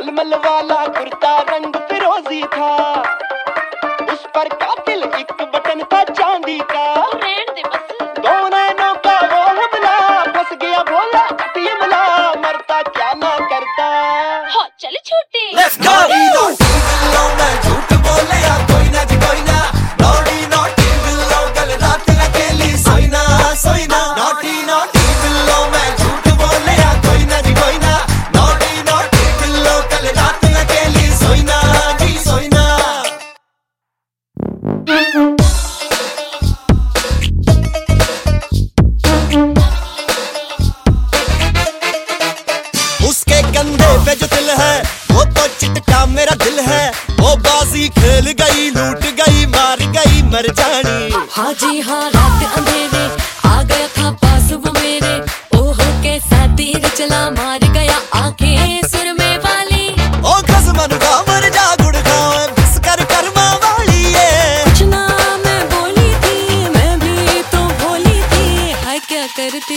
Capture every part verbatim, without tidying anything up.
मलमल वाला कुर्ता रंग फिरोजी था, उस पर कातिल एक बटन था चांदी का। रहने दे बस। दो नैनों का वो हमला, फंस गया भोला अतियमला, मरता क्या ना करता। हाँ चले छोटे। Let's go। मैं झूठ बोले या कोई ना जी कोई ना, नॉटी नॉटी बिल्लो कल रात अकेली सोई ना सोई ना। नॉटी नॉटी बिल्लो मैं झूठ बोले या कोई ना जी कोई ना, नॉटी नॉटी बिल्लो कल रात अकेली सोई ना जी सोई ना। उसके कंधे पे जो दिल है वो तो चिटका मेरा दिल है, वो बाजी खेल गई लूट गई मार गई मर जानी। हाँ जी हाँ रात अंधेरे आ गया था पास वो मेरे, ओहो कैसा तीर चला मार गया आंखें सुरमे वाली। ओ कसमन का मर जा गुड़ खाओ बिस कर कर्मा वाली ये। कुछ ना मैं बोली थी, मैं भी तो भोली थी, हाय क्या करती।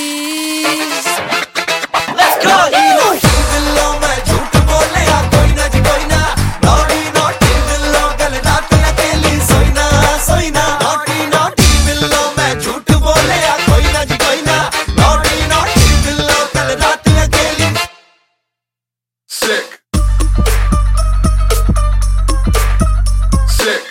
Let's go। नॉटी बिल्लो मैं झूठ बोले या कोई ना जी कोई ना, नॉटी नॉटी बिल्लो कल रात अकेली सोई ना सोई ना। नॉटी नॉटी बिल्लो मैं झूठ बोले या कोई ना जी कोई ना, नॉटी नॉटी बिल्लो कल रात अकेली। Sick. Sick.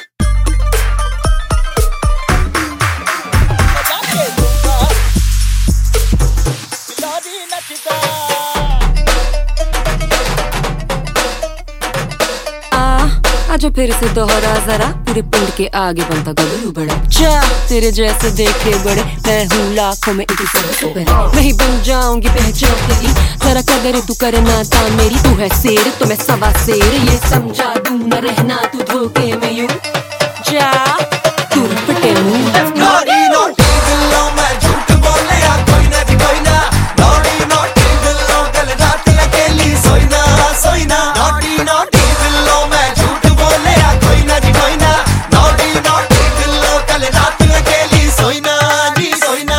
आजो फिर से दोहरा जरा, पूरे पिंड के आगे बनता गबरू बड़ा। जा तेरे जैसे देखे बड़े, मैं हूँ लाखों में एक सबसे बड़ा। मैं ही बन जाऊंगी पहचान तेरी, जरा कदर तू करना था मेरी। तू है शेर तो मैं सवा शेर, ये समझा दूं न रहना तू धोखे में यूं। जा तू फटे मुंह। नॉटी नॉटी बिल्लो मैं झूठ बोले या कोई ना जी कोई ना, नॉटी नॉटी बिल्लो कल रात अकेली सोई ना सोई ना। नॉटी नॉटी बिल्लो मैं झूठ बोले या कोई ना जी कोई ना, नॉटी नॉटी बिल्लो कल रात अकेली सोई ना जी सोई ना।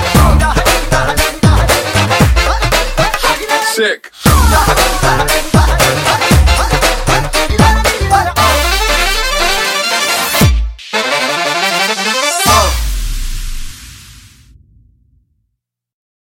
Sick.